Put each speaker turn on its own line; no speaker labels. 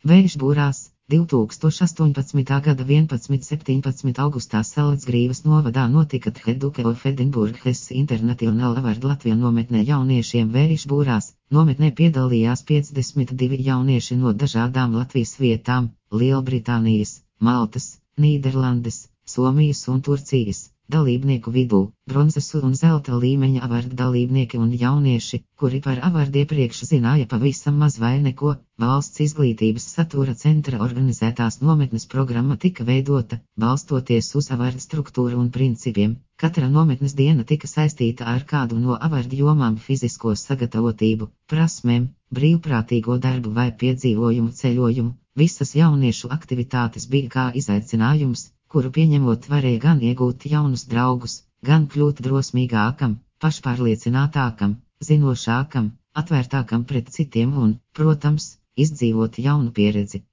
Vējš būrās 2018. gada 11.17. augustā Salacgrīvas novadā notika Tcheduke of Edinburghs International Award Latvija nometnē jauniešiem Vējš būrās. Nometnē piedalījās 52 jaunieši no dažādām Latvijas vietām - Lielbritānijas, Maltas, Nīderlandes, Somijas un Turcijas. Dalībnieku vidū bronzas un zelta līmeņa avarda dalībnieki un jaunieši, kuri par avardu iepriekš zināja pavisam maz vai neko. Valsts izglītības satura centra organizētās nometnes programma tika veidota, balstoties uz avarda struktūru un principiem. Katra nometnes diena tika saistīta ar kādu no avarda jomām - fizisko sagatavotību, prasmēm, brīvprātīgo darbu vai piedzīvojumu ceļojumu. Visas jauniešu aktivitātes bija kā izaicinājums, kuru pieņemot varēja gan iegūt jaunus draugus, gan kļūt drosmīgākam, pašpārliecinātākam, zinošākam, atvērtākam pret citiem un, protams, izdzīvot jaunu pieredzi.